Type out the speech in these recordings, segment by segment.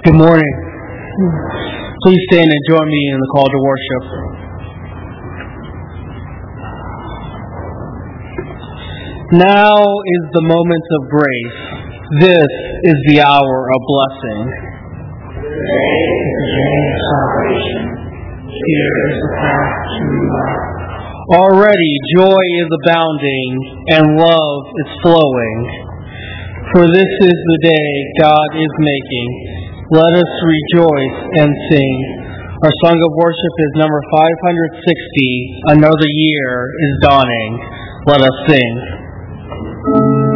Good morning. Please stand and join me in the call to worship. Now is the moment of grace. This is the hour of blessing. Today is the day of salvation. Here is the path to life. Already joy is abounding and love is flowing. For this is the day God is making. Let us rejoice and sing. Our song of worship is number 560. Another year is dawning. Let us sing.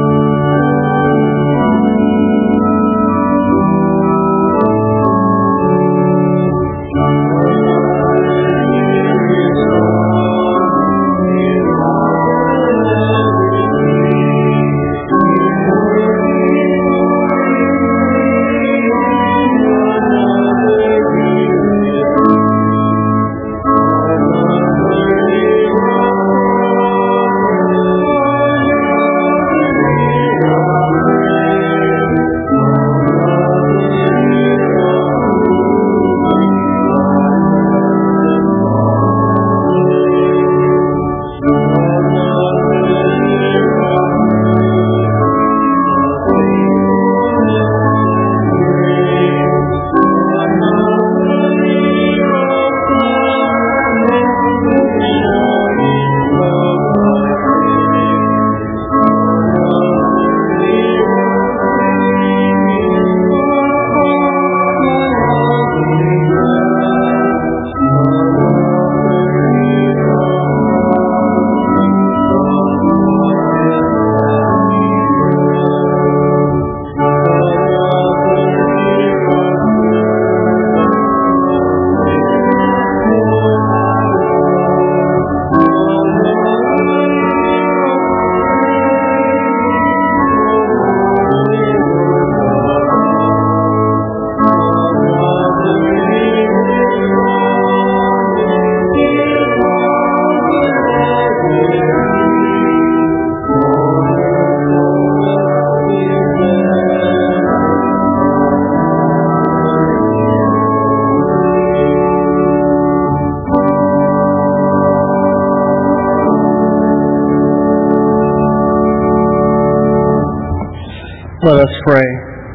Let us pray.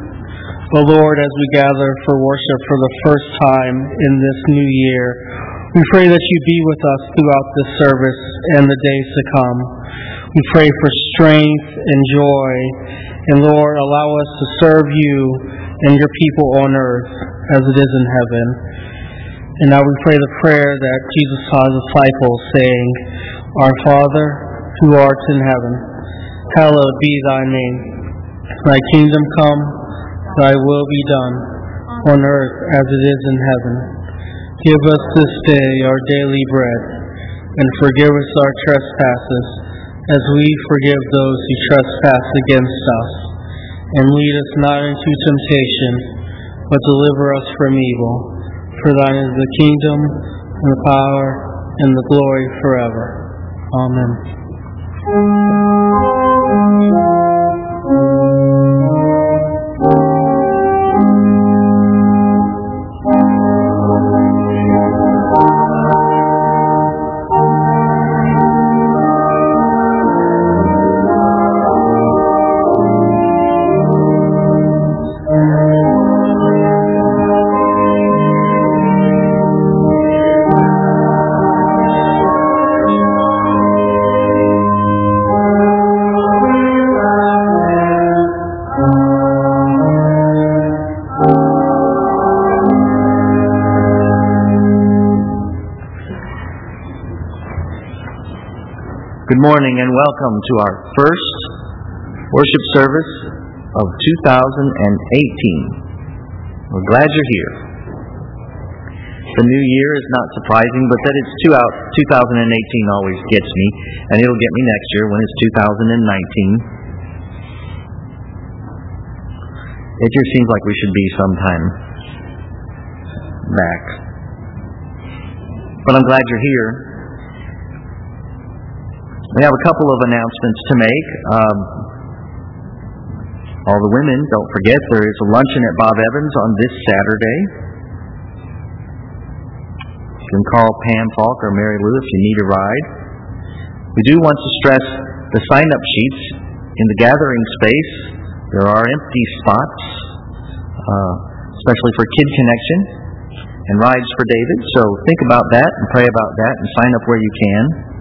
O Lord, as we gather for worship for the first time in this new year, we pray that you be with us throughout this service and the days to come. We pray for strength and joy, and Lord, allow us to serve you and your people on earth as it is in heaven. And now we pray the prayer that Jesus taught his disciples, saying, Our Father, who art in heaven, hallowed be thy name. Thy kingdom come, thy will be done, on earth as it is in heaven. Give us this day our daily bread, and forgive us our trespasses, as we forgive those who trespass against us. And lead us not into temptation, but deliver us from evil. For thine is the kingdom, and the power, and the glory forever. Amen. Good morning and welcome to our first worship service of 2018. We're glad you're here. The new year is not surprising, but that it's 2018 always gets me, and it'll get me next year when it's 2019. It just seems like we should be sometime back. But I'm glad you're here. We have a couple of announcements to make. All the women, don't forget, there is a luncheon at Bob Evans on this Saturday. You can call Pam Falk or Mary Lou if you need a ride. We do want to stress the sign-up sheets in the gathering space. There are empty spots, especially for Kid Connection and Rides for David. So think about that and pray about that and sign up where you can.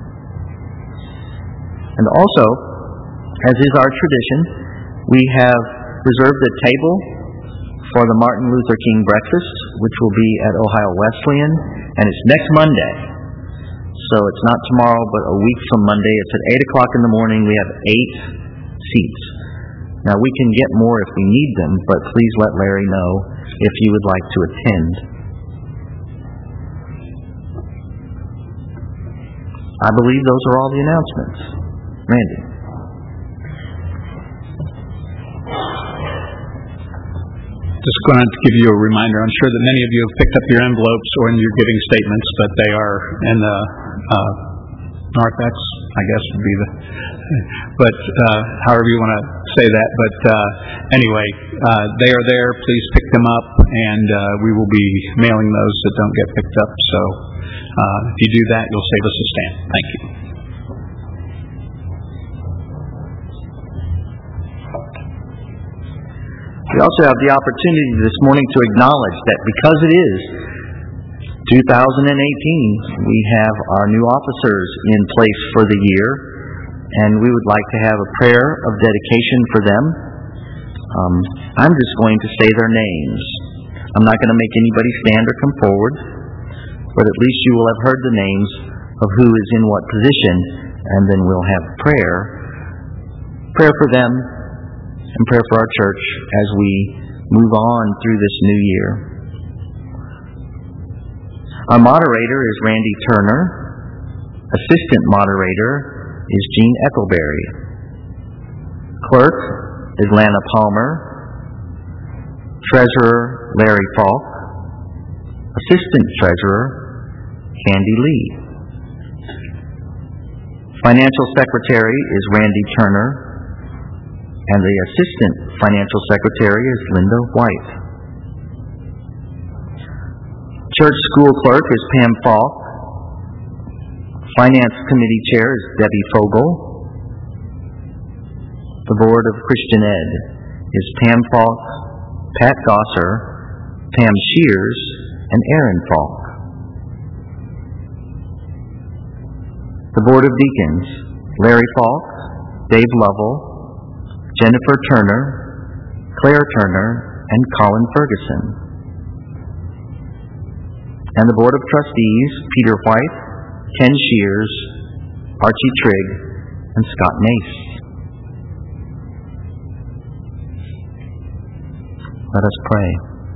And also, as is our tradition, we have reserved a table for the Martin Luther King breakfast, which will be at Ohio Wesleyan, and it's next Monday. So it's not tomorrow, but a week from Monday. It's at 8 o'clock in the morning. We have 8 seats. Now, we can get more if we need them, but please let Larry know if you would like to attend. I believe those are all the announcements. Randy. Just going to give you a reminder. I'm sure that many of you have picked up your envelopes or you're getting statements, but they are in the narthex, I guess would be the... But however you want to say that. But anyway, they are there. Please pick them up, and we will be mailing those that don't get picked up. So if you do that, you'll save us a stamp. Thank you. We also have the opportunity this morning to acknowledge that because it is 2018, we have our new officers in place for the year, and we would like to have a prayer of dedication for them. I'm just going to say their names. I'm not going to make anybody stand or come forward, but at least you will have heard the names of who is in what position, and then we'll have prayer for them, and prayer for our church as we move on through this new year. Our moderator is Randy Turner. Assistant moderator is Jean Eckelberry. Clerk is Lana Palmer. Treasurer Larry Falk. Assistant Treasurer Candy Lee. Financial Secretary is Randy Turner. And the Assistant Financial Secretary is Linda White. Church School Clerk is Pam Falk. Finance Committee Chair is Debbie Fogel. The Board of Christian Ed is Pam Falk, Pat Gosser, Pam Shears, and Aaron Falk. The Board of Deacons, Larry Falk, Dave Lovell, Jennifer Turner, Claire Turner, and Colin Ferguson. And the Board of Trustees, Peter White, Ken Shears, Archie Trigg, and Scott Nace. Let us pray.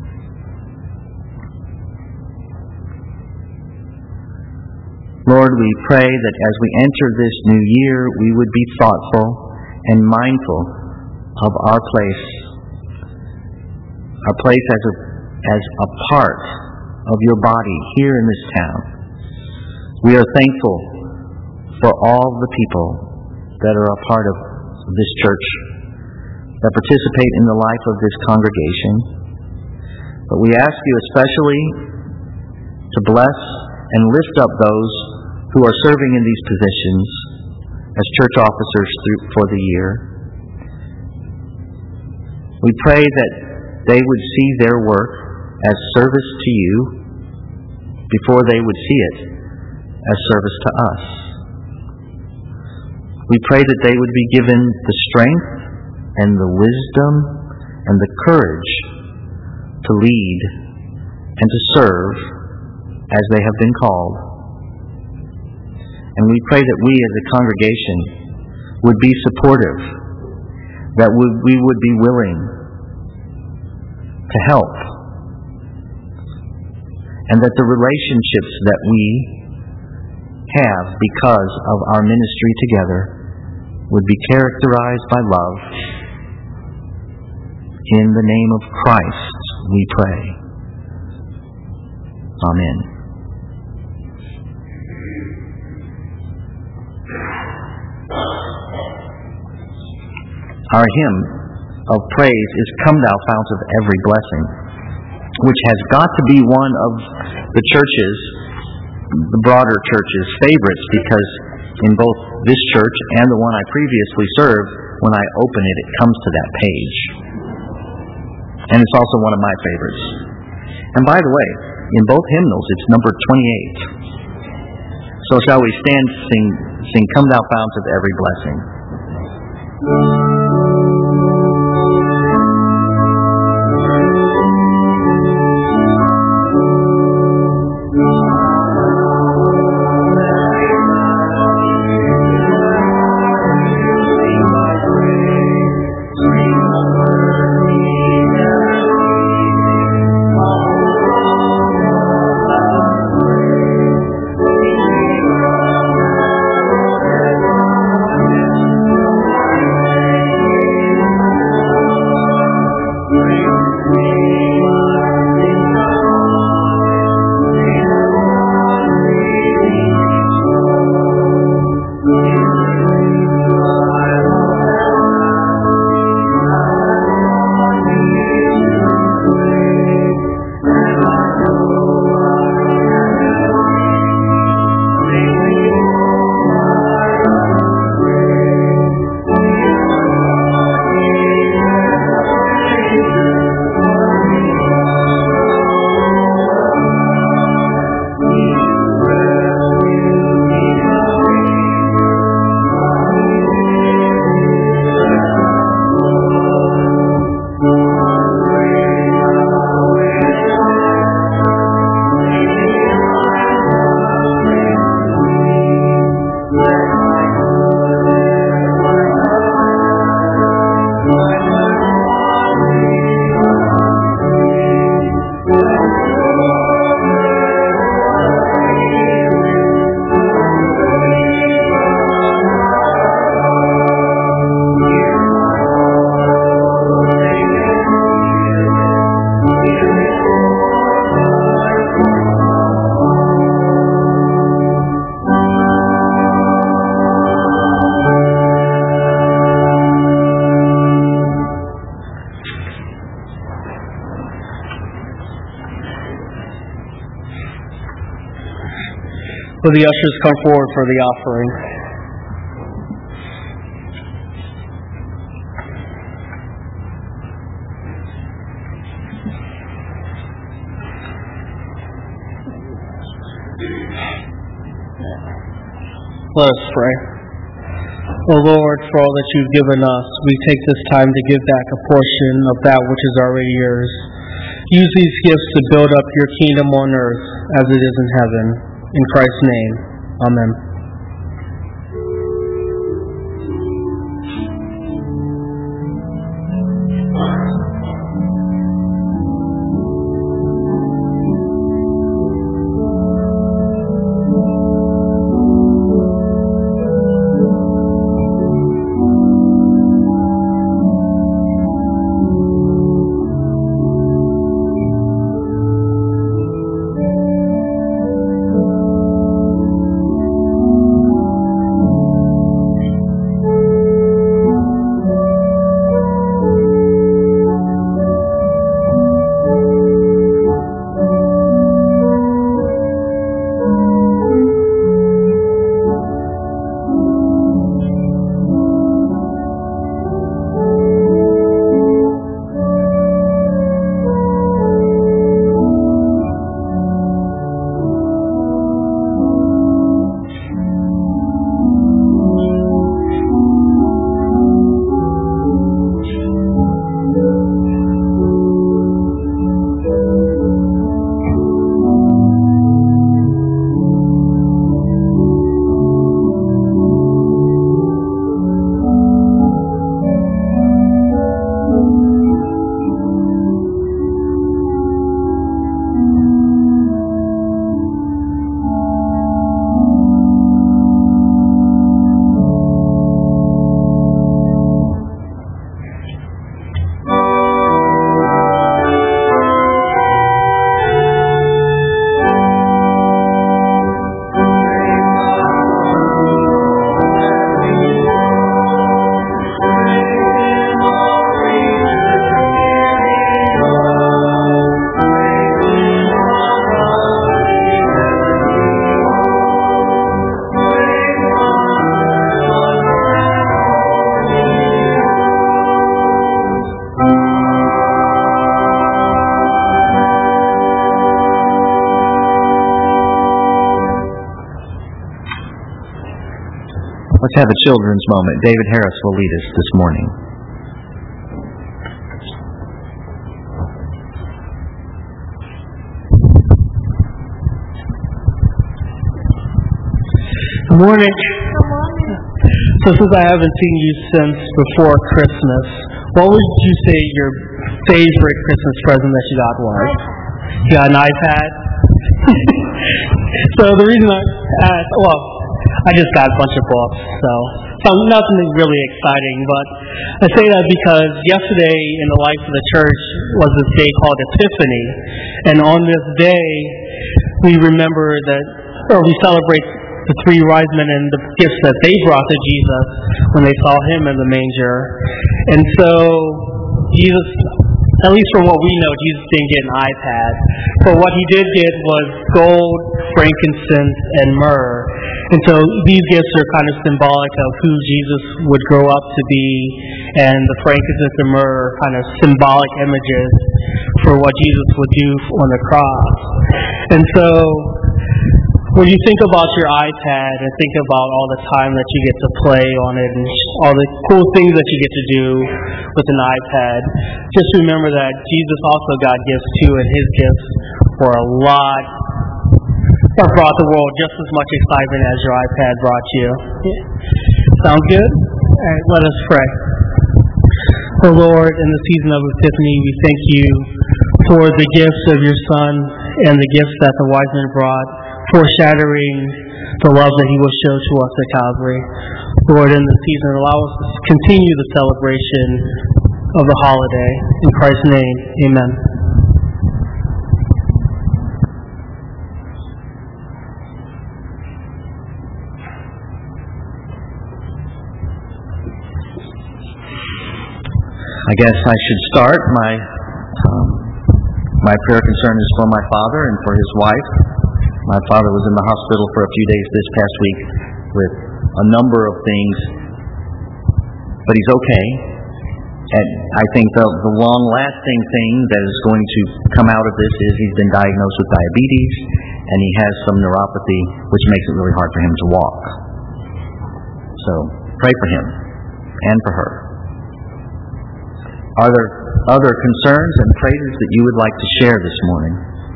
Lord, we pray that as we enter this new year, we would be thoughtful and mindful of our place as a part of your body here in this town. We are thankful for all the people that are a part of this church, that participate in the life of this congregation. But we ask you especially to bless and lift up those who are serving in these positions as church officers for the year. We pray that they would see their work as service to you before they would see it as service to us. We pray that they would be given the strength and the wisdom and the courage to lead and to serve as they have been called. And we pray that we as a congregation would be supportive, that we would be willing to help, and that the relationships that we have because of our ministry together would be characterized by love. In the name of Christ we pray. Amen. Our hymn of praise is Come Thou Fount of Every Blessing, which has got to be one of the churches, the broader churches' favorites, because in both this church and the one I previously served, when I open it, it comes to that page. And it's also one of my favorites. And by the way, in both hymnals, it's number 28. So shall we stand, sing Come Thou Fount of Every Blessing. Will the ushers come forward for the offering? Let us pray. O Lord, for all that you've given us, we take this time to give back a portion of that which is already yours. Use these gifts to build up your kingdom on earth as it is in heaven. In Christ's name, amen. have a children's moment. David Harris will lead us this morning. Good morning. So since I haven't seen you since before Christmas, what would you say your favorite Christmas present that you got was? You got an iPad? So the reason I asked, well, I just got a bunch of books, so nothing really exciting, but I say that because yesterday in the life of the church was this day called Epiphany, and on this day we remember that, or we celebrate the three wise men and the gifts that they brought to Jesus when they saw him in the manger. And so Jesus, at least from what we know, Jesus didn't get an iPad. But what he did get was gold, frankincense, and myrrh. And so these gifts are kind of symbolic of who Jesus would grow up to be, and the frankincense and myrrh are kind of symbolic images for what Jesus would do on the cross. And so when you think about your iPad and think about all the time that you get to play on it and all the cool things that you get to do with an iPad, just remember that Jesus also got gifts too, and his gifts were a lot that brought the world just as much excitement as your iPad brought you. Sound good? All right, let us pray. Oh Lord, in the season of Epiphany, we thank you for the gifts of your Son and the gifts that the wise men brought, foreshadowing the love that he will show to us at Calvary. Lord, in this season, allow us to continue the celebration of the holiday. In Christ's name, amen. I guess I should start. My prayer concern is for my father and for his wife. My father was in the hospital for a few days this past week with a number of things, but he's okay. And I think the long-lasting thing that is going to come out of this is he's been diagnosed with diabetes, and he has some neuropathy, which makes it really hard for him to walk. So pray for him and for her. Are there other concerns and praises that you would like to share this morning?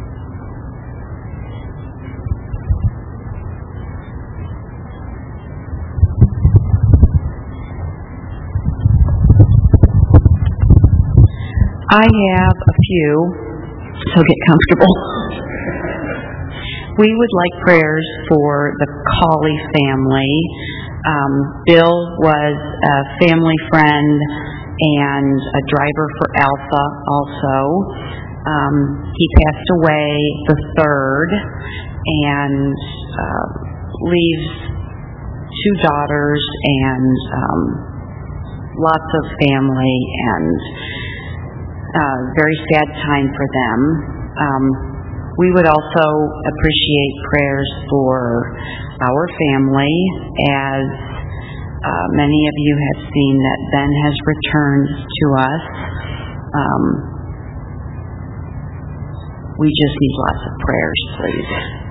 I have a few, so get comfortable. We would like prayers for the Cawley family. Bill was a family friend and a driver for Alpha also. He passed away the 3rd and leaves 2 daughters and lots of family, and very sad time for them. We would also appreciate prayers for our family, as many of you have seen that Ben has returned to us. We just need lots of prayers, please.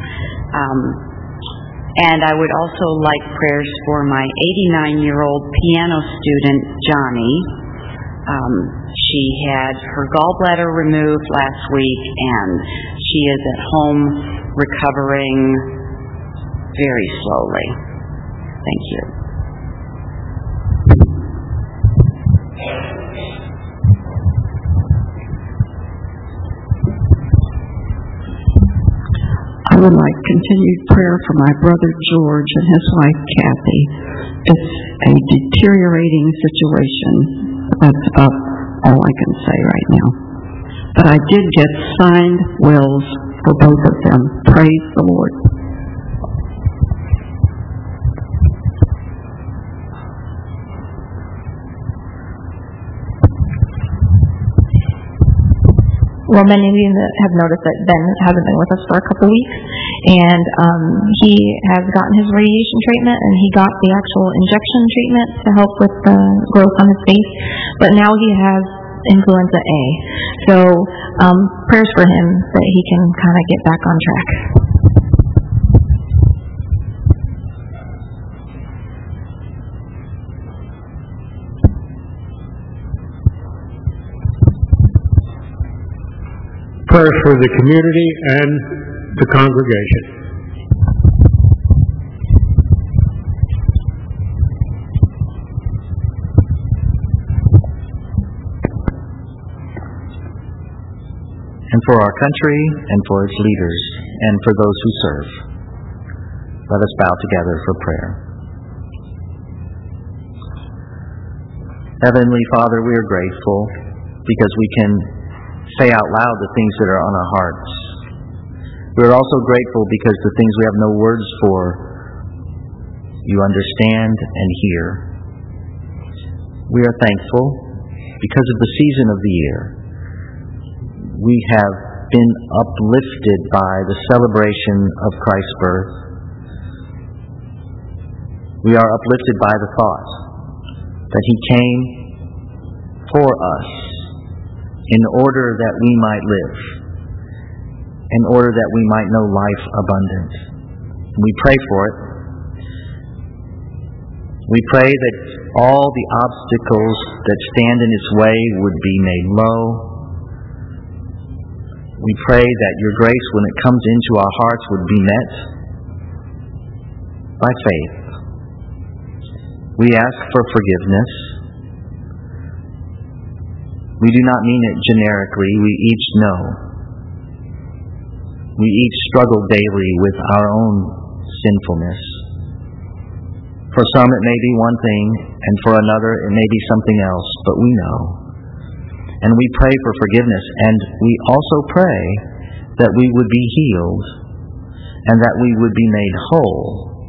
And I would also like prayers for my 89-year-old piano student, Johnny. She had her gallbladder removed last week, and she is at home recovering very slowly. Thank you. I would like continued prayer for my brother George and his wife Kathy. It's a deteriorating situation. That's about all I can say right now. But I did get signed wills for both of them. Praise the Lord. Well, many of you have noticed that Ben hasn't been with us for a couple weeks, and he has gotten his radiation treatment, and he got the actual injection treatment to help with the growth on his face, but now he has influenza A. So prayers for him that he can kind of get back on track. prayers for the community and the congregation. And for our country, and for its leaders, and for those who serve. Let us bow together for prayer. Heavenly Father, we are grateful because we can say out loud the things that are on our hearts. We are also grateful because the things we have no words for, you understand and hear. We are thankful because of the season of the year. We have been uplifted by the celebration of Christ's birth. We are uplifted by the thought that He came for us in order that we might live, in order that we might know life abundant. We pray for it. We pray that all the obstacles that stand in its way would be made low. We pray that your grace, when it comes into our hearts, would be met by faith. We ask for forgiveness. We do not mean it generically. We each know. We each struggle daily with our own sinfulness. For some it may be one thing, and for another it may be something else, but we know. And we pray for forgiveness, and we also pray that we would be healed and that we would be made whole.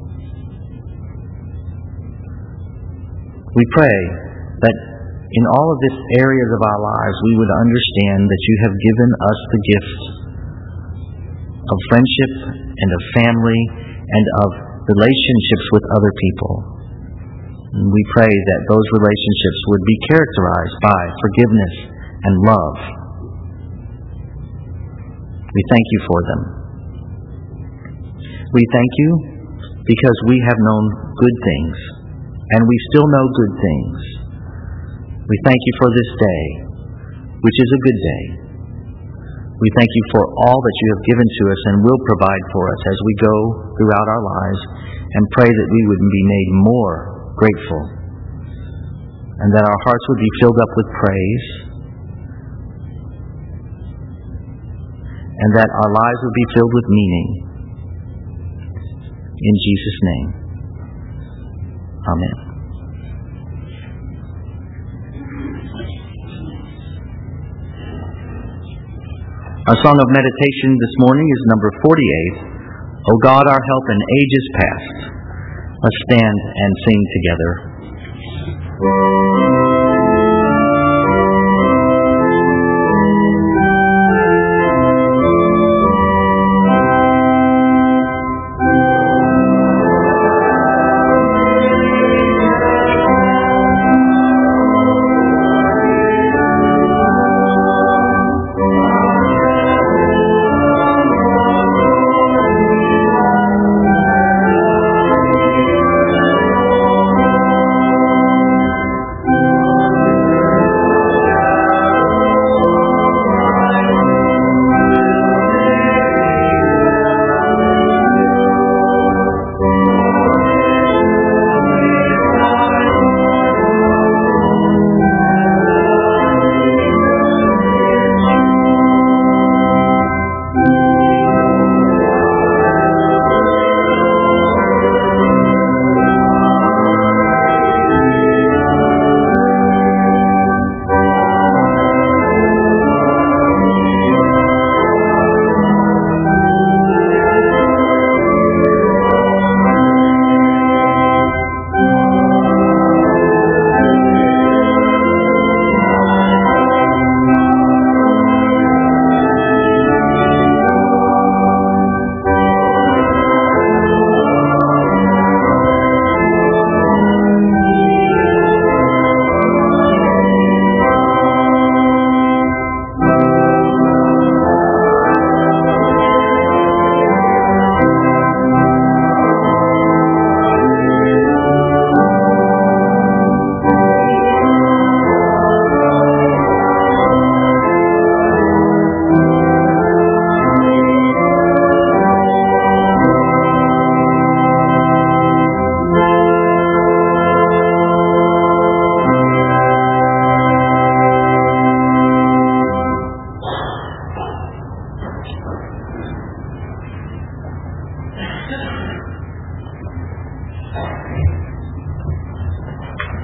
We pray that in all of these areas of our lives we would understand that you have given us the gift of friendship and of family and of relationships with other people. And we pray that those relationships would be characterized by forgiveness and love. We thank you for them. We thank you because we have known good things, and we still know good things. We thank you for this day, which is a good day. We thank you for all that you have given to us and will provide for us as we go throughout our lives, and pray that we would be made more grateful, and that our hearts would be filled up with praise, and that our lives would be filled with meaning. In Jesus' name. Amen. Our song of meditation this morning is number 48, O God, our help in ages past. Let's stand and sing together.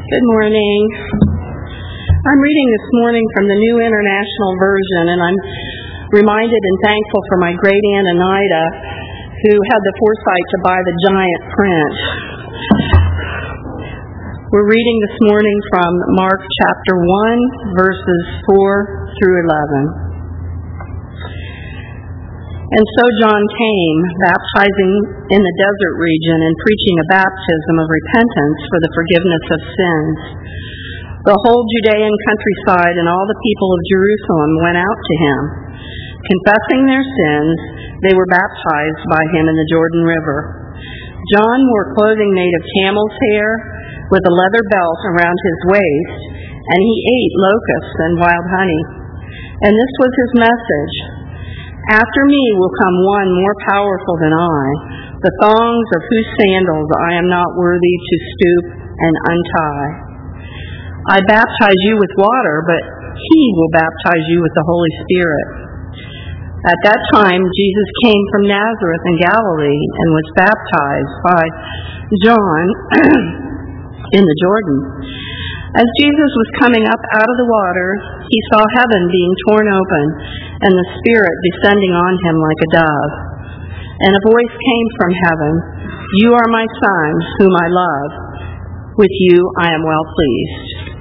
Good morning. I'm reading this morning from the New International Version, and I'm reminded and thankful for my great aunt Anita, who had the foresight to buy the giant print. We're reading this morning from Mark chapter 1, verses 4 through 11. And so John came, baptizing in the desert region and preaching a baptism of repentance for the forgiveness of sins. The whole Judean countryside and all the people of Jerusalem went out to him. Confessing their sins, they were baptized by him in the Jordan River. John wore clothing made of camel's hair with a leather belt around his waist, and he ate locusts and wild honey. And this was his message: "After me will come one more powerful than I, the thongs of whose sandals I am not worthy to stoop and untie. I baptize you with water, but he will baptize you with the Holy Spirit." At that time, Jesus came from Nazareth in Galilee and was baptized by John in the Jordan. As Jesus was coming up out of the water, he saw heaven being torn open and the Spirit descending on him like a dove. And a voice came from heaven, "You are my Son, whom I love. With you I am well pleased."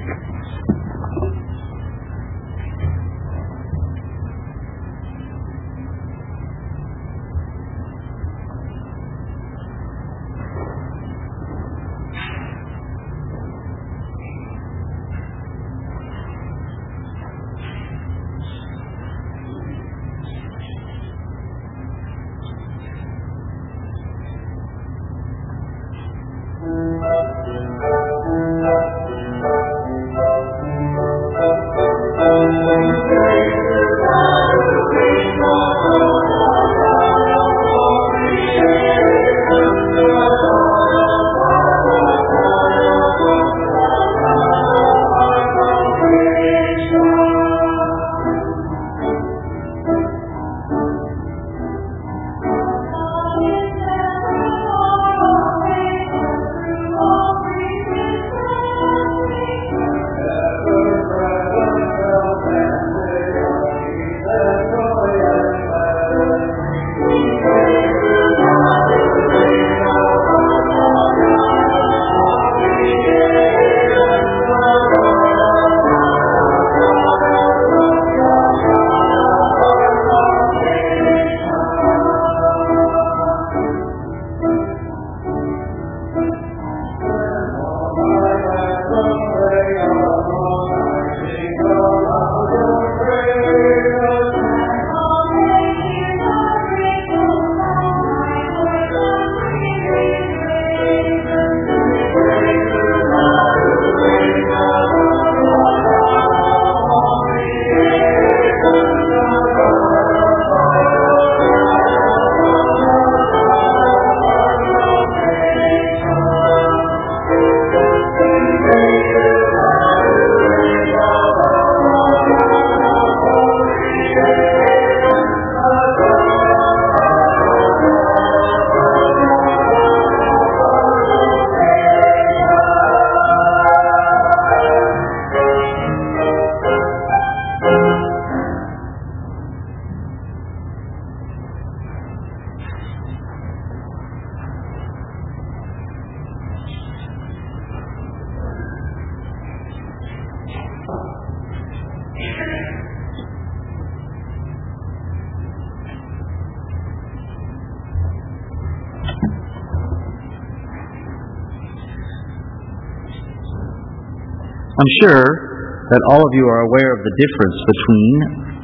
I'm sure that all of you are aware of the difference between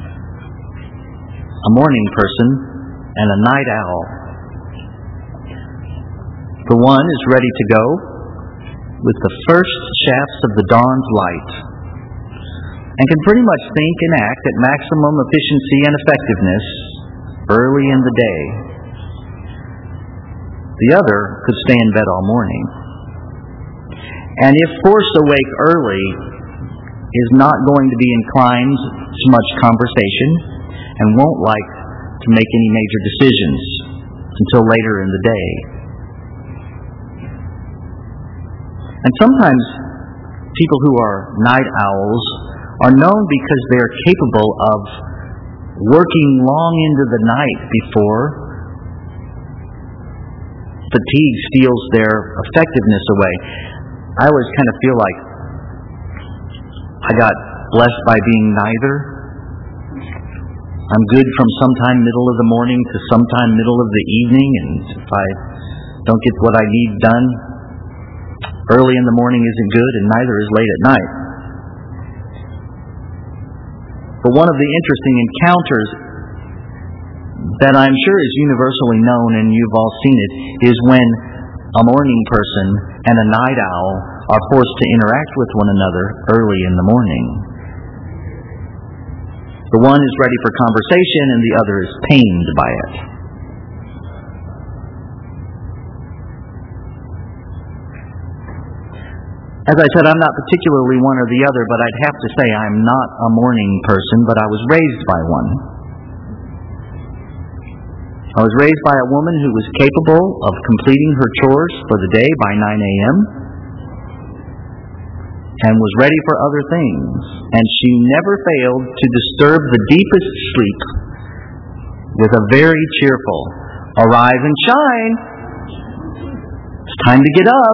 a morning person and a night owl. The one is ready to go with the first shafts of the dawn's light and can pretty much think and act at maximum efficiency and effectiveness early in the day. The other could stay in bed all morning, and if forced awake early, is not going to be inclined to much conversation and won't like to make any major decisions until later in the day. And sometimes people who are night owls are known because they are capable of working long into the night before fatigue steals their effectiveness away. I always kind of feel like I got blessed by being neither. I'm good from sometime middle of the morning to sometime middle of the evening, and if I don't get what I need done, early in the morning isn't good, and neither is late at night. But one of the interesting encounters that I'm sure is universally known, and you've all seen it, is when a morning person and a night owl are forced to interact with one another early in the morning. The one is ready for conversation and the other is pained by it. As I said, I'm not particularly one or the other, but I'd have to say I'm not a morning person, but I was raised by one. I was raised by a woman who was capable of completing her chores for the day by 9 a.m. and was ready for other things. And she never failed to disturb the deepest sleep with a very cheerful, "Arise and shine. It's time to get up,"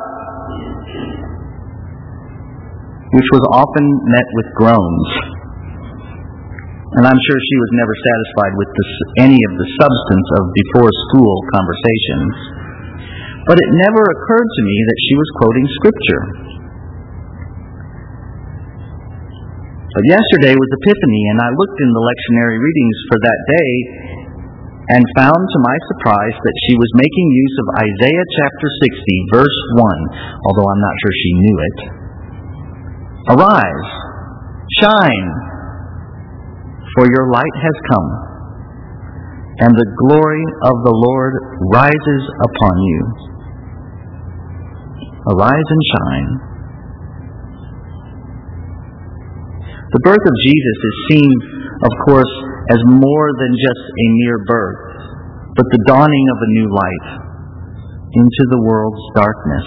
which was often met with groans. And I'm sure she was never satisfied with any of the substance of before-school conversations. But it never occurred to me that she was quoting Scripture. But yesterday was Epiphany, and I looked in the lectionary readings for that day and found to my surprise that she was making use of Isaiah chapter 60, verse 1, although I'm not sure she knew it. "Arise, shine, for your light has come, and the glory of the Lord rises upon you." Arise and shine. The birth of Jesus is seen, of course, as more than just a mere birth, but the dawning of a new light into the world's darkness.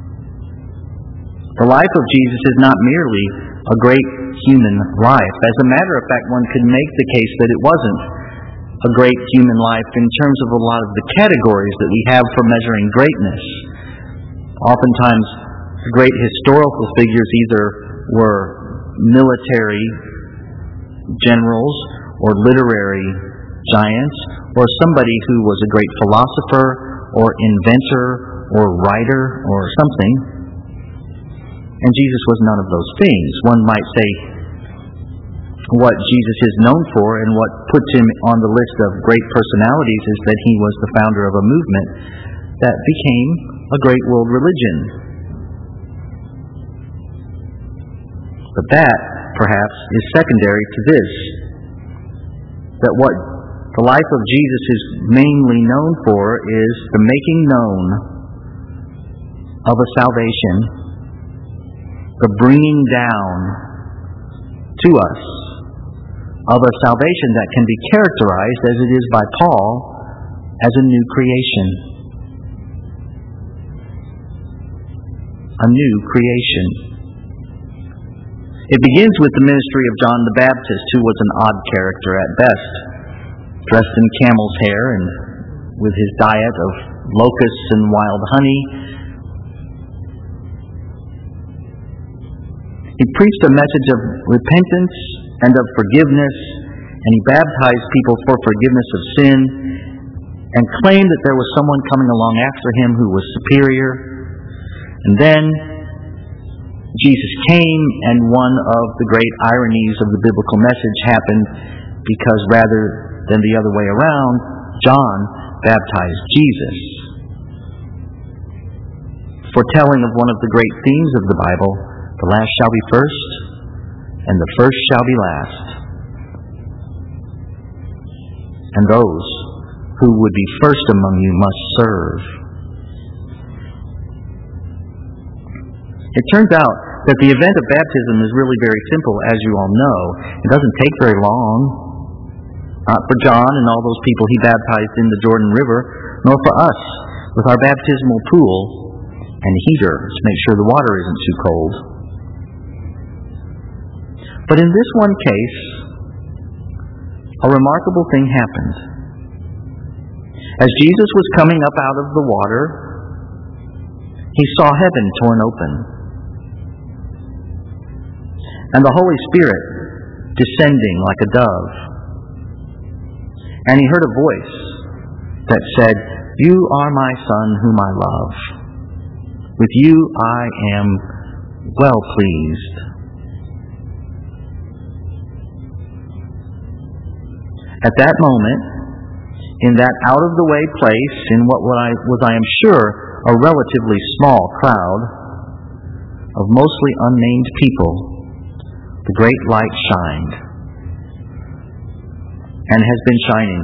The life of Jesus is not merely a great human life. As a matter of fact, one could make the case that it wasn't a great human life in terms of a lot of the categories that we have for measuring greatness. Oftentimes, great historical figures either were military generals or literary giants, or somebody who was a great philosopher or inventor or writer or something. And Jesus was none of those things. One might say what Jesus is known for and what puts him on the list of great personalities is that he was the founder of a movement that became a great world religion. But that, perhaps, is secondary to this, that what the life of Jesus is mainly known for is the making known of a salvation, the bringing down to us of a salvation that can be characterized, as it is by Paul, as a new creation. A new creation. It begins with the ministry of John the Baptist, who was an odd character at best, dressed in camel's hair and with his diet of locusts and wild honey. He preached a message of repentance and of forgiveness, and he baptized people for forgiveness of sin, and claimed that there was someone coming along after him who was superior. And then Jesus came, and one of the great ironies of the biblical message happened, because rather than the other way around, John baptized Jesus. Foretelling of one of the great themes of the Bible, the last shall be first, and the first shall be last. And those who would be first among you must serve. It turns out that the event of baptism is really very simple, as you all know. It doesn't take very long. Not for John and all those people he baptized in the Jordan River, nor for us with our baptismal pool and heater to make sure the water isn't too cold. But in this one case, a remarkable thing happened. As Jesus was coming up out of the water, he saw heaven torn open, and the Holy Spirit descending like a dove. And he heard a voice that said, "You are my Son whom I love. With you I am well pleased." At that moment, in that out-of-the-way place, in what was, I am sure, a relatively small crowd of mostly unnamed people, the great light shined, and has been shining.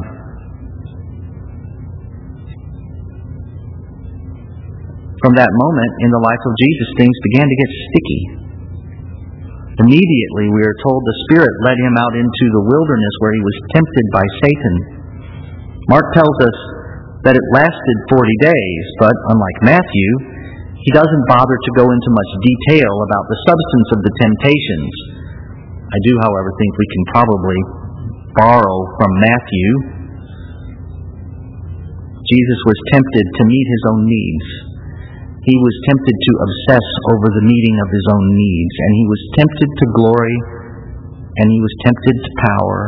From that moment in the life of Jesus, things began to get sticky. Immediately, we are told the Spirit led him out into the wilderness where he was tempted by Satan. Mark tells us that it lasted 40 days, but unlike Matthew, he doesn't bother to go into much detail about the substance of the temptations. I do, however, think we can probably borrow from Matthew. Jesus was tempted to meet his own needs. He was tempted to obsess over the meeting of his own needs, and he was tempted to glory, and he was tempted to power.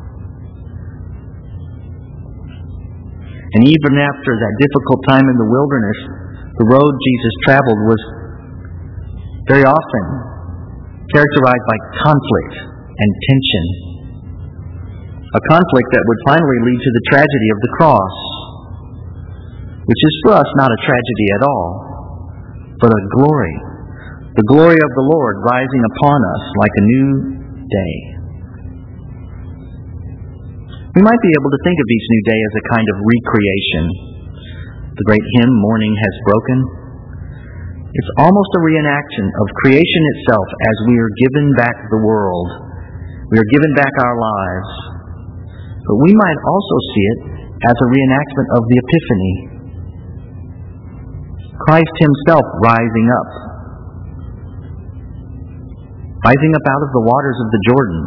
And even after that difficult time in the wilderness, the road Jesus traveled was very often characterized by conflict and tension. A conflict that would finally lead to the tragedy of the cross, which is for us not a tragedy at all, but a glory. The glory of the Lord rising upon us like a new day. We might be able to think of each new day as a kind of recreation. The great hymn, "Morning Has Broken." It's almost a reenaction of creation itself as we are given back the world. We are given back our lives. But we might also see it as a reenactment of the Epiphany. Christ himself rising up out of the waters of the Jordan,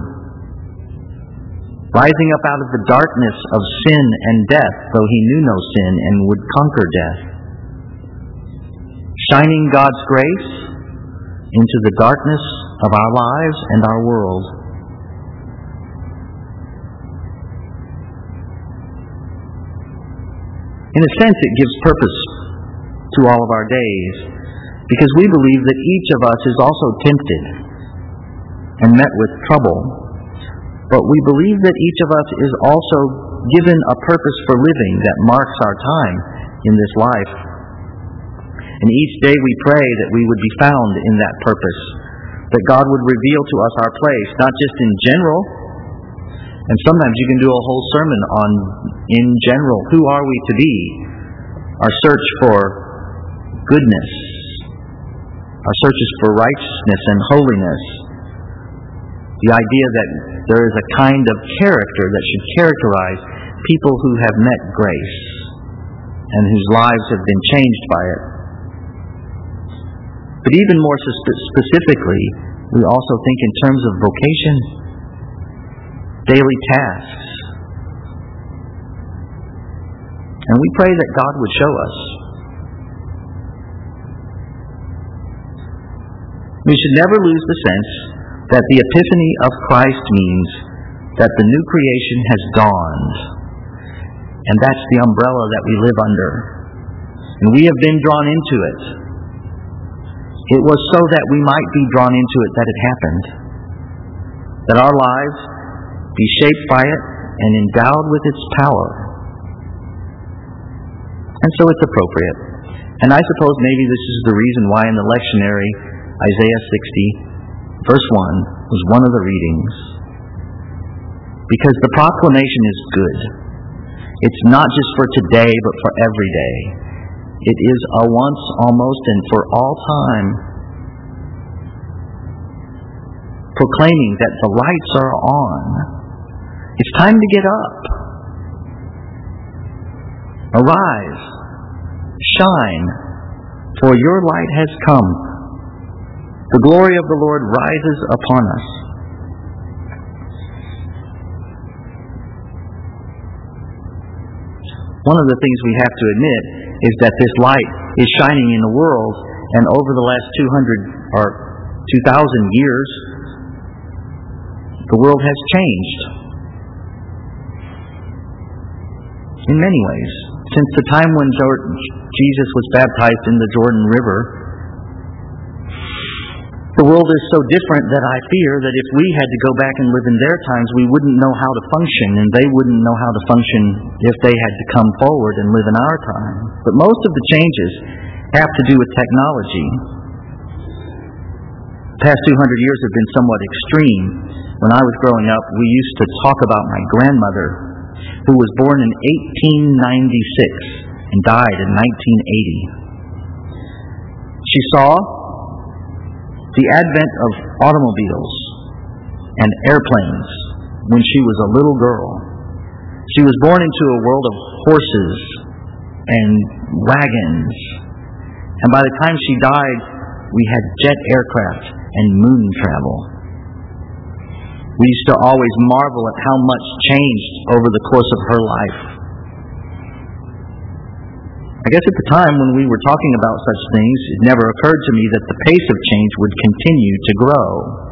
rising up out of the darkness of sin and death, though he knew no sin and would conquer death, shining God's grace into the darkness of our lives and our world. In a sense, it gives purpose to all of our days, because we believe that each of us is also tempted and met with trouble, but we believe that each of us is also given a purpose for living that marks our time in this life. And each day we pray that we would be found in that purpose, that God would reveal to us our place, not just in general, and sometimes you can do a whole sermon on, in general, who are we to be? Our search for goodness, our searches for righteousness and holiness, the idea that there is a kind of character that should characterize people who have met grace and whose lives have been changed by it. But even more specifically, we also think in terms of vocation, daily tasks. And we pray that God would show us. We should never lose the sense that the Epiphany of Christ means that the new creation has dawned. And that's the umbrella that we live under. And we have been drawn into it. It was so that we might be drawn into it that it happened. That our lives be shaped by it and endowed with its power. And so it's appropriate. And I suppose maybe this is the reason why in the lectionary, Isaiah 60, verse 1, was one of the readings. Because the proclamation is good. It's not just for today, but for every day. It is a once, almost, and for all time, proclaiming that the lights are on. It's time to get up. Arise, shine, for your light has come. The glory of the Lord rises upon us. one of the things we have to admit is that this light is shining in the world, and over the last 200 or 2,000 years, the world has changed in many ways. Since the time when Jesus was baptized in the Jordan River, the world is so different that I fear that if we had to go back and live in their times, we wouldn't know how to function, and they wouldn't know how to function if they had to come forward and live in our time. But most of the changes have to do with technology. The past 200 years have been somewhat extreme. When I was growing up, we used to talk about my grandmother, who was born in 1896 and died in 1980. She saw the advent of automobiles and airplanes when she was a little girl. She was born into a world of horses and wagons, and by the time she died, we had jet aircraft and moon travel. We used to always marvel at how much changed over the course of her life. I guess at the time when we were talking about such things, it never occurred to me that the pace of change would continue to grow.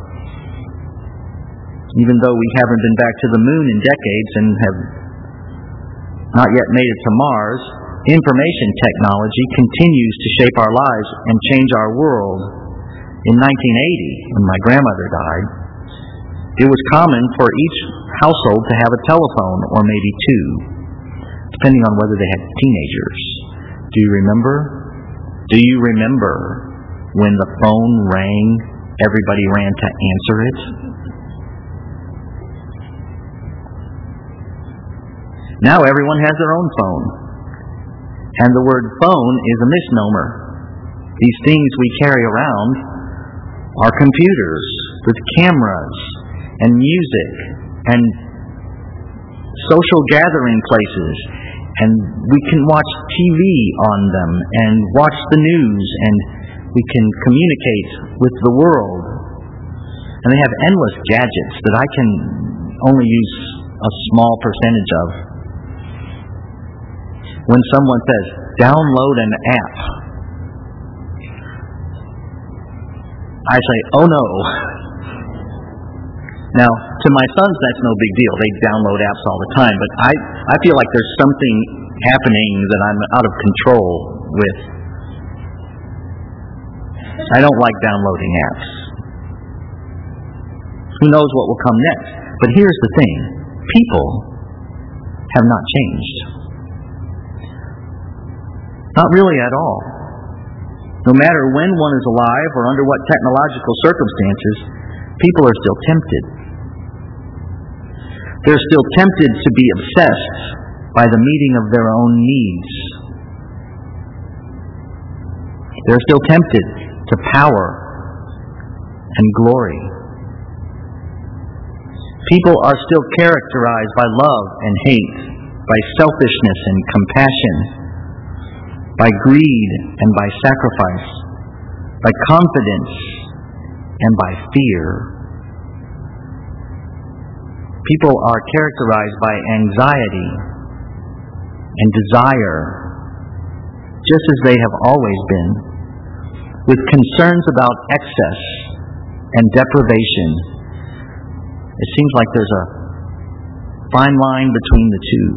Even though we haven't been back to the moon in decades and have not yet made it to Mars, information technology continues to shape our lives and change our world. In 1980, when my grandmother died, it was common for each household to have a telephone, or maybe two, depending on whether they had teenagers. Do you remember? Do you remember when the phone rang, everybody ran to answer it? Now everyone has their own phone. And the word phone is a misnomer. These things we carry around are computers with cameras and music and social gathering places, and we can watch TV on them and watch the news, and we can communicate with the world. And they have endless gadgets that I can only use a small percentage of. When someone says, download an app, I say, oh no. Now, to my sons, that's no big deal. They download apps all the time, but I feel like there's something happening that I'm out of control with. I don't like downloading apps. Who knows what will come next? But here's the thing. People have not changed. Not really at all. No matter when one is alive or under what technological circumstances, people are still tempted. They're still tempted to be obsessed by the meeting of their own needs. They're still tempted to power and glory. People are still characterized by love and hate, by selfishness and compassion, by greed and by sacrifice, by confidence and by fear. People are characterized by anxiety and desire, just as they have always been, with concerns about excess and deprivation. It seems like there's a fine line between the two.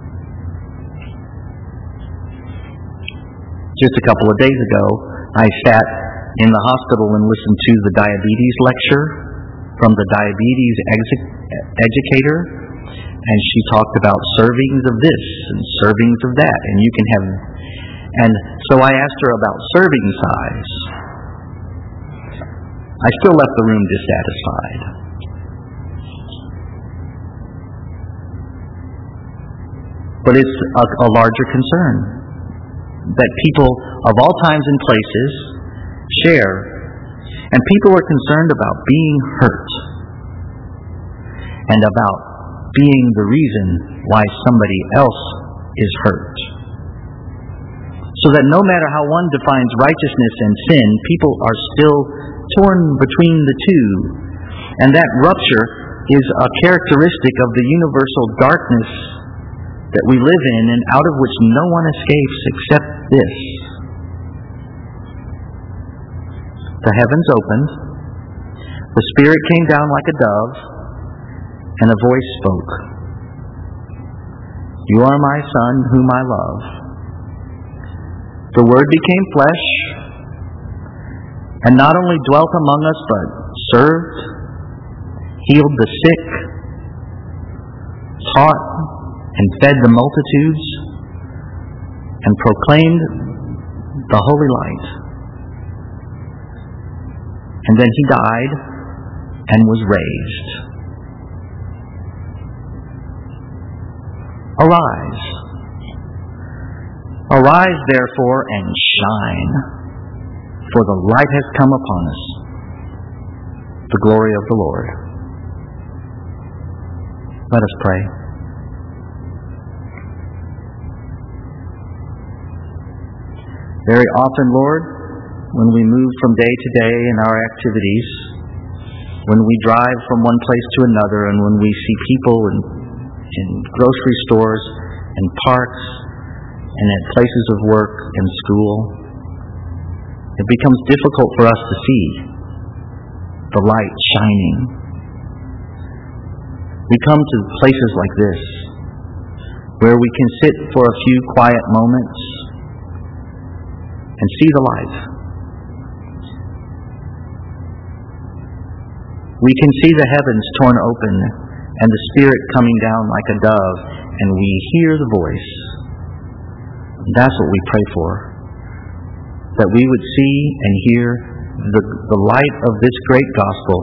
Just a couple of days ago, I sat in the hospital and listened to the diabetes lecture from the diabetes educator, and she talked about servings of this and servings of that, and you can have. And so I asked her about serving size. I still left the room dissatisfied. But it's a larger concern that people of all times and places share, and people are concerned about being hurt and about being the reason why somebody else is hurt. So that no matter how one defines righteousness and sin, people are still torn between the two, and that rupture is a characteristic of the universal darkness that we live in and out of which no one escapes except this. The heavens opened, the Spirit came down like a dove, and a voice spoke. You are my Son, whom I love. The Word became flesh, and not only dwelt among us, but served, healed the sick, taught and fed the multitudes, and proclaimed the holy light. And then he died and was raised. Arise. Arise, therefore, and shine, for the light has come upon us, the glory of the Lord. Let us pray. Very often, Lord, when we move from day to day in our activities, when we drive from one place to another, and when we see people in grocery stores and parks and at places of work and school, it becomes difficult for us to see the light shining. We come to places like this, where we can sit for a few quiet moments and see the light. We can see the heavens torn open and the Spirit coming down like a dove, and we hear the voice. That's what we pray for, that we would see and hear the light of this great gospel,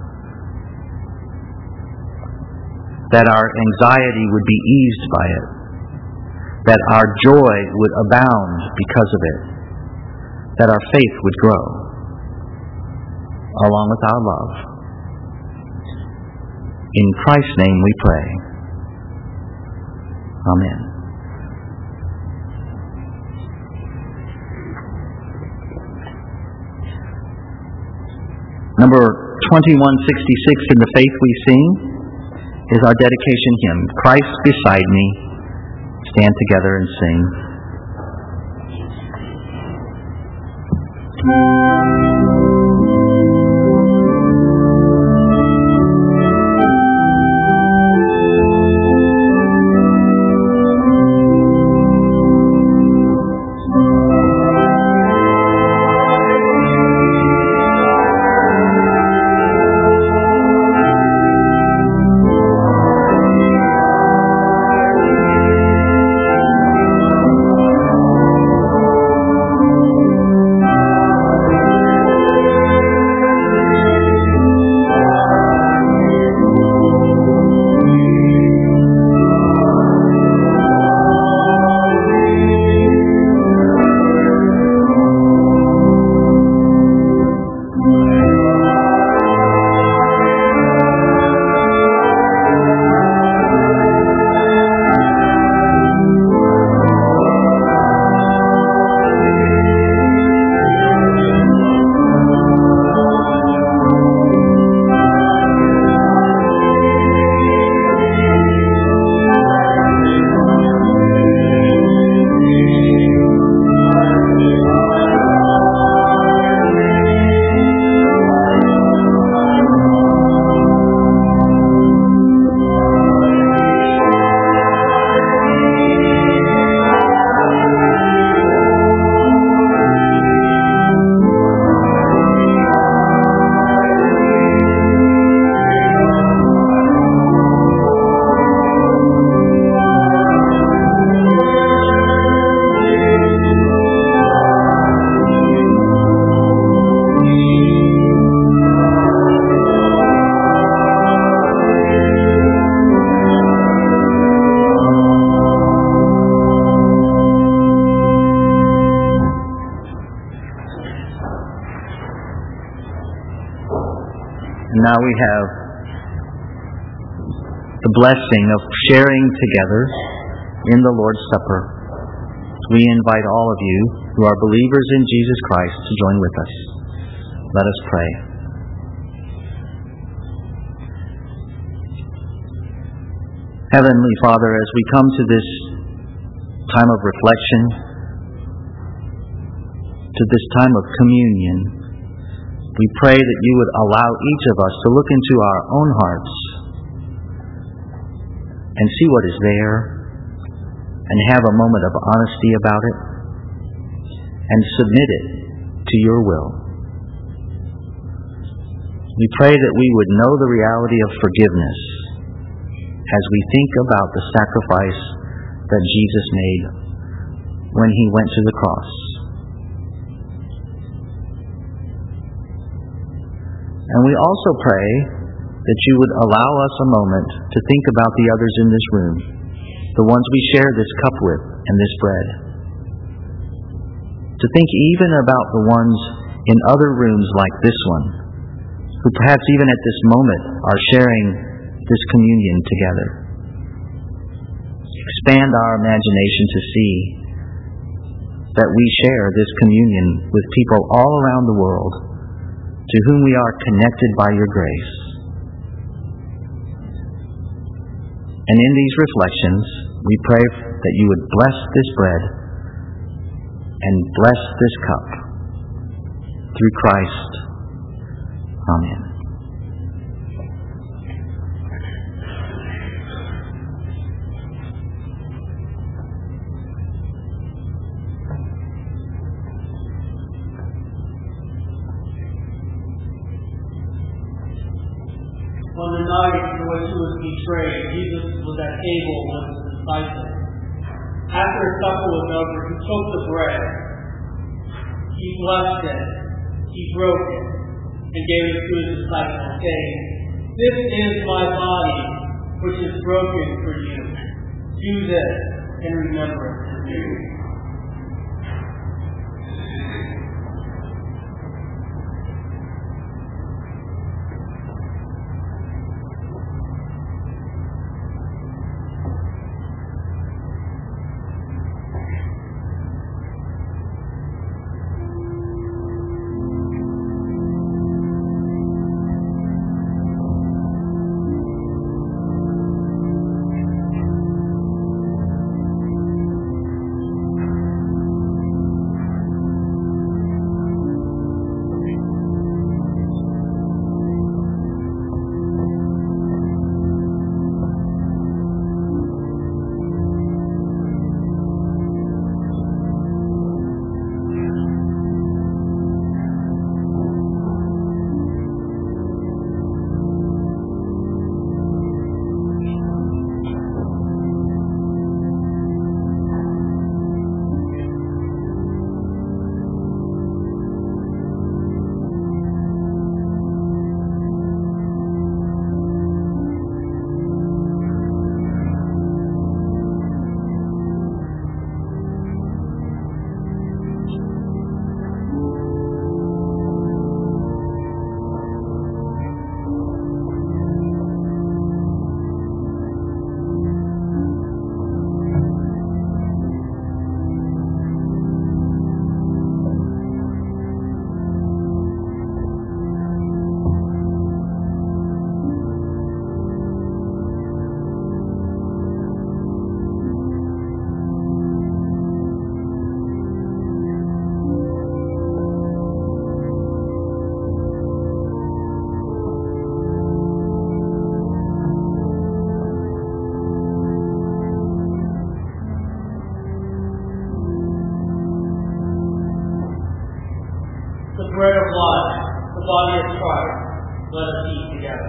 that our anxiety would be eased by it, that our joy would abound because of it, that our faith would grow, along with our love. In Christ's name we pray. Amen. Number 2166 in the Faith We Sing is our dedication hymn, Christ Beside Me. Stand together and sing. Now we have the blessing of sharing together in the Lord's Supper. We invite all of you who are believers in Jesus Christ to join with us. Let us pray. Heavenly Father, as we come to this time of reflection, to this time of communion, we pray that you would allow each of us to look into our own hearts and see what is there and have a moment of honesty about it and submit it to your will. We pray that we would know the reality of forgiveness as we think about the sacrifice that Jesus made when he went to the cross. And we also pray that you would allow us a moment to think about the others in this room, the ones we share this cup with and this bread. To think even about the ones in other rooms like this one, who perhaps even at this moment are sharing this communion together. Expand our imagination to see that we share this communion with people all around the world to whom we are connected by your grace. And in these reflections, we pray that you would bless this bread and bless this cup. Through Christ. Amen. On the night in which he was betrayed, Jesus was at table with his disciples. After his supper was over, he took the bread. He blessed it. He broke it and gave it to his disciples, saying, "This is my body, which is broken for you. Do this in remembrance of me." Bread of life, the body of Christ, let us eat together.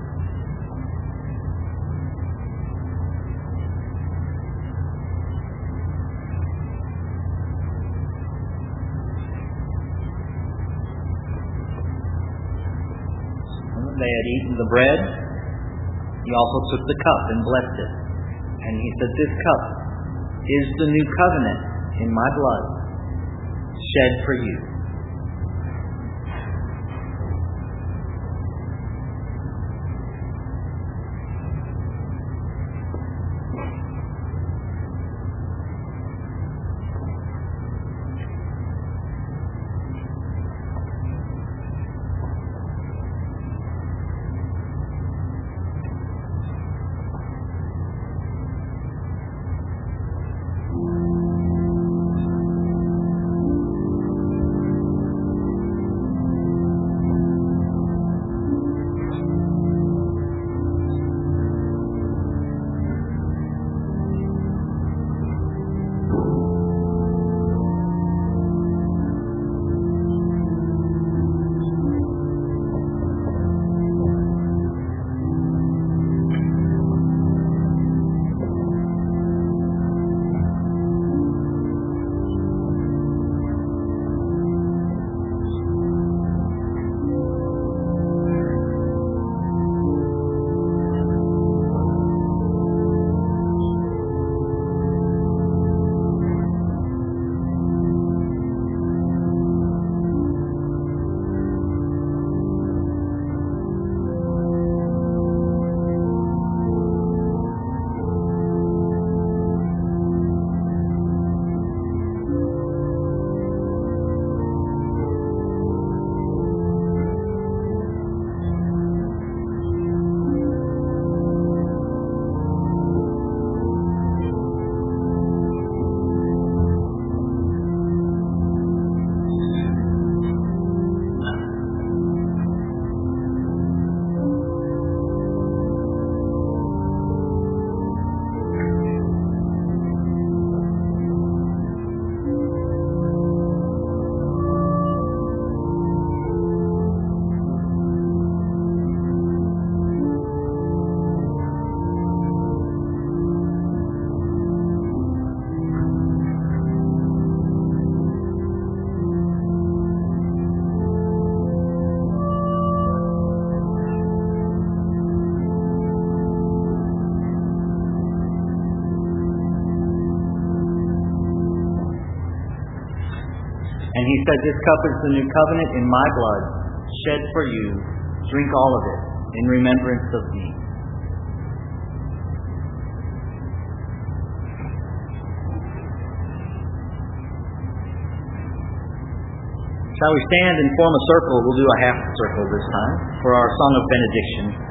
When they had eaten the bread, he also took the cup and blessed it. And he said, "This cup is the new covenant in my blood, shed for you." And he said, this cup is the new covenant in my blood, shed for you. Drink all of it in remembrance of me. Shall we stand and form a circle? We'll do a half circle this time for our song of benediction.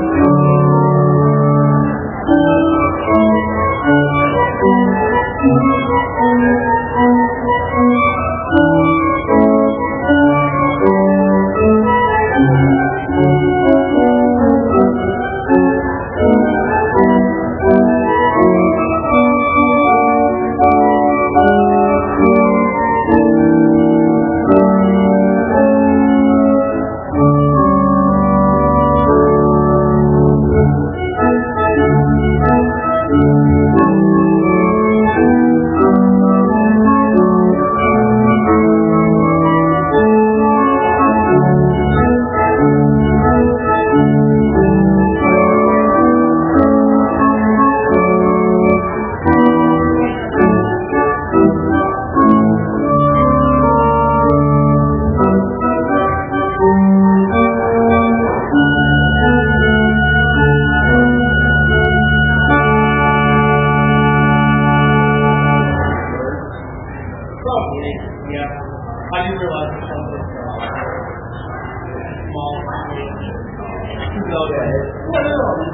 Thank you.